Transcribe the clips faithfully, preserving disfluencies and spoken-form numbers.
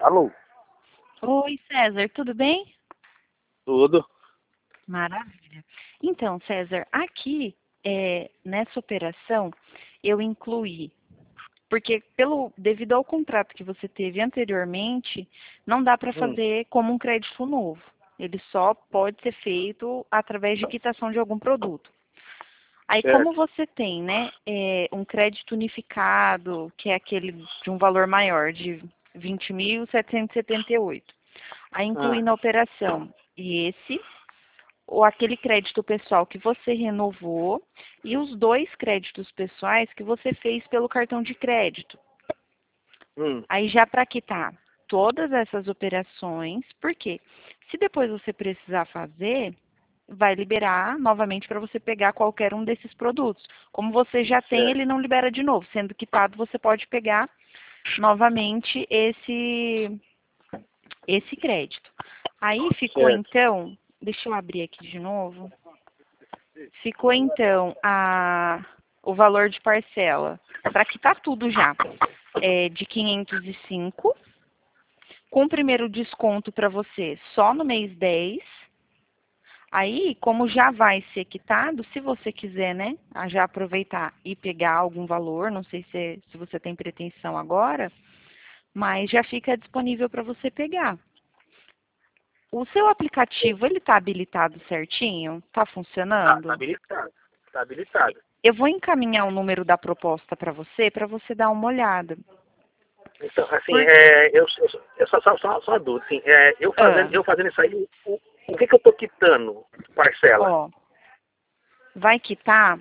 Alô? Oi, César, tudo bem? Tudo? Maravilha. Então, César, aqui é, nessa operação eu incluí, porque pelo, devido ao contrato que você teve anteriormente, não dá para Hum, fazer como um crédito novo. Ele só pode ser feito através de quitação de algum produto. Aí, como certo. você tem, né, é, um crédito unificado, que é aquele de um valor maior, de vinte mil setecentos e setenta e oito, aí inclui Ah, na operação esse, ou aquele crédito pessoal que você renovou, e os dois créditos pessoais que você fez pelo cartão de crédito. hum, Aí já para quitar todas essas operações, porque se depois você precisar fazer, vai liberar novamente para você pegar qualquer um desses produtos. Como você já tem, certo, ele não libera de novo. Sendo quitado, você pode pegar novamente esse, esse crédito. Aí ficou certo. então, deixa eu abrir aqui de novo. Ficou então a, o valor de parcela, para quitar tudo já, é de quinhentos e cinco, com o primeiro desconto para você só no mês dez. Aí, como já vai ser quitado, se você quiser, né, a já aproveitar e pegar algum valor, não sei se, se você tem pretensão agora, mas já fica disponível para você pegar. O seu aplicativo, ele está habilitado certinho? Está Tá, tá funcionando? habilitado. Tá habilitado. Eu vou encaminhar o número da proposta para você, para você dar uma olhada. Então, assim, Por... é, eu, eu, eu só, só, só, só uma dúvida, assim, é, eu, fazendo, Ah, eu fazendo isso aí, o, o que que eu tô quitando? Parcela? ó, vai quitar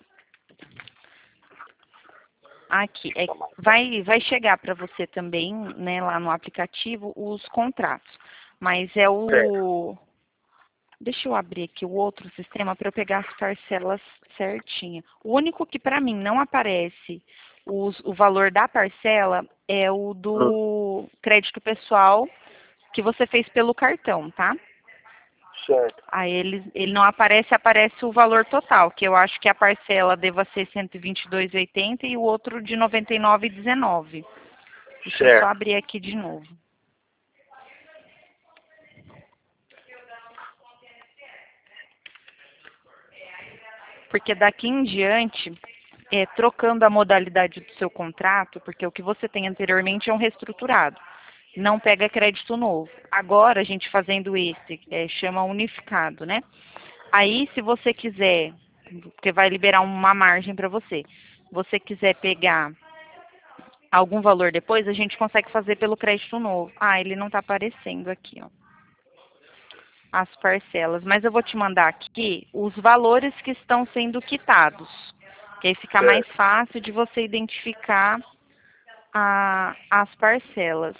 aqui. É, vai, vai chegar para você também, né, lá no aplicativo, os contratos. Mas é Certo. o... Deixa eu abrir aqui o outro sistema para eu pegar as parcelas certinha. O único que para mim não aparece os, o valor da parcela é o Hum, do crédito pessoal que você fez pelo cartão, tá? certo. Aí ele, ele não aparece, aparece o valor total, que eu acho que a parcela deva ser cento e vinte e dois e oitenta e o outro de noventa e nove e dezenove. Deixa eu só Certo. abrir aqui de novo. Porque daqui em diante, é, trocando a modalidade do seu contrato, porque o que você tem anteriormente é um reestruturado, não pega crédito novo. Agora, a gente fazendo esse, é, chama unificado, né? Aí, se você quiser, porque vai liberar uma margem para você, você quiser pegar algum valor depois, a gente consegue fazer pelo crédito novo. Ah, ele não está aparecendo aqui, ó, as parcelas. Mas eu vou te mandar aqui os valores que estão sendo quitados, que aí fica mais Certo. fácil de você identificar a, as parcelas.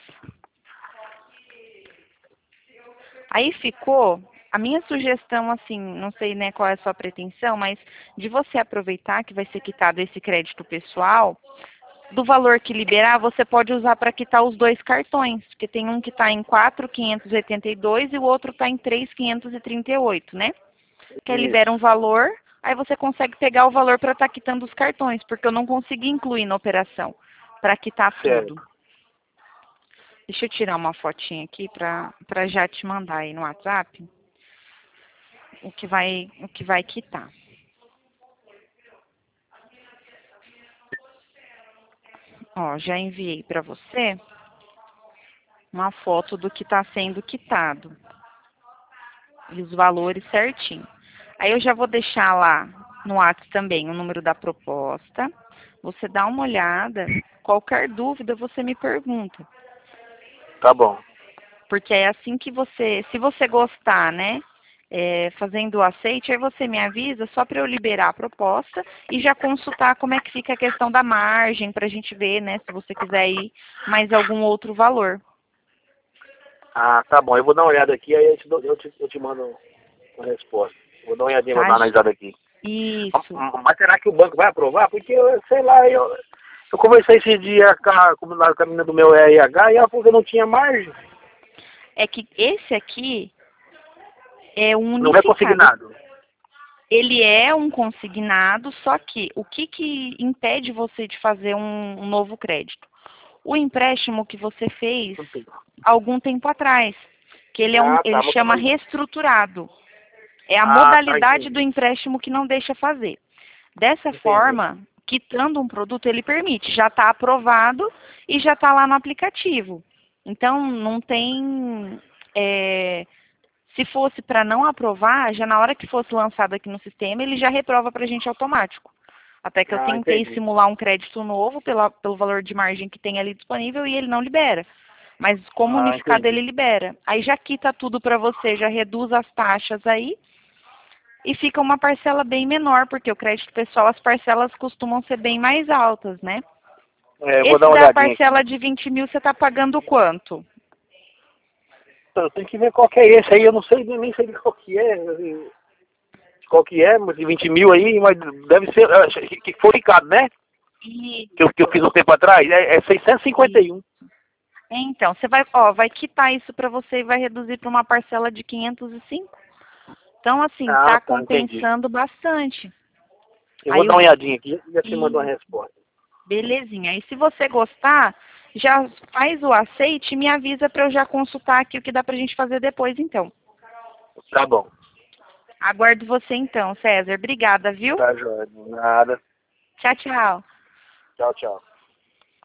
Aí ficou a minha sugestão, assim, não sei, né, qual é a sua pretensão, mas de você aproveitar que vai ser quitado esse crédito pessoal, do valor que liberar, você pode usar para quitar os dois cartões, porque tem um que está em quatro mil quinhentos e oitenta e dois e o outro está em três mil quinhentos e trinta e oito, né? Que aí libera Isso. um valor, aí você consegue pegar o valor para estar tá quitando os cartões, porque eu não consegui incluir na operação para quitar tudo. Certo. Deixa eu tirar uma fotinha aqui para para já te mandar aí no WhatsApp o que vai o que vai quitar. Ó, já enviei para você uma foto do que está sendo quitado e os valores certinho. Aí eu já vou deixar lá no WhatsApp também o número da proposta. Você dá uma olhada, qualquer dúvida você me pergunta. Tá bom. Porque é assim que você, se você gostar, né, é, fazendo o aceite, aí você me avisa só para eu liberar a proposta e já consultar como é que fica a questão da margem para a gente ver, né, se você quiser ir mais algum outro valor. Ah, tá bom. Eu vou dar uma olhada aqui, aí eu te, dou- eu te, eu te mando uma resposta. Vou dar uma olhadinha, vou Tá? dar uma analisada aqui. Isso. Mas será que o banco vai aprovar? Porque, sei lá, eu, eu conversei esse dia com a, com a menina do meu R H e ela falou que não tinha margem. É que esse aqui é um Não é unificado. consignado. Ele é um consignado, só que o que, que impede você de fazer um, um novo crédito? o empréstimo que você fez algum tempo atrás, que ele, é um, Ah, tá, ele vou chama tomar- reestruturado. É a Ah, tá, modalidade entendi. do empréstimo que não deixa fazer. Dessa Entendi. forma, quitando um produto, ele permite, já está aprovado e já está lá no aplicativo. Então, não tem... é, se fosse para não aprovar, já na hora que fosse lançado aqui no sistema, ele já reprova para a gente automático. Até que eu Ah, tentei entendi. simular um crédito novo pela, pelo valor de margem que tem ali disponível e ele não libera. Mas como Ah, unificado entendi. ele libera. Aí já quita tudo para você, já reduz as taxas aí e fica uma parcela bem menor, porque o crédito pessoal, as parcelas costumam ser bem mais altas, né? É, eu vou dar Esse uma da olhadinha aqui. parcela de vinte mil, você está pagando quanto? Então, eu tenho que ver qual que é esse aí, eu não sei, nem sei qual que é. Qual que é, mas de vinte mil aí, mas deve ser, ah, que foi Ricardo, né? E, Que eu, que eu fiz um tempo atrás, é, é seiscentos e cinquenta e um. então, você vai, ó, vai quitar isso para você e vai reduzir para uma parcela de quinhentos e cinco. Então, assim, Ah, está tá, entendi. compensando bastante. Eu vou Aí, dar o, uma olhadinha aqui e já te mando uma e, resposta. belezinha. Aí, se você gostar, já faz o aceite e me avisa para eu já consultar aqui o que dá para a gente fazer depois, então. Tá bom. Aguardo você, então, César. Obrigada, viu? Tá, joia. Nada. Tchau, tchau. Tchau, tchau.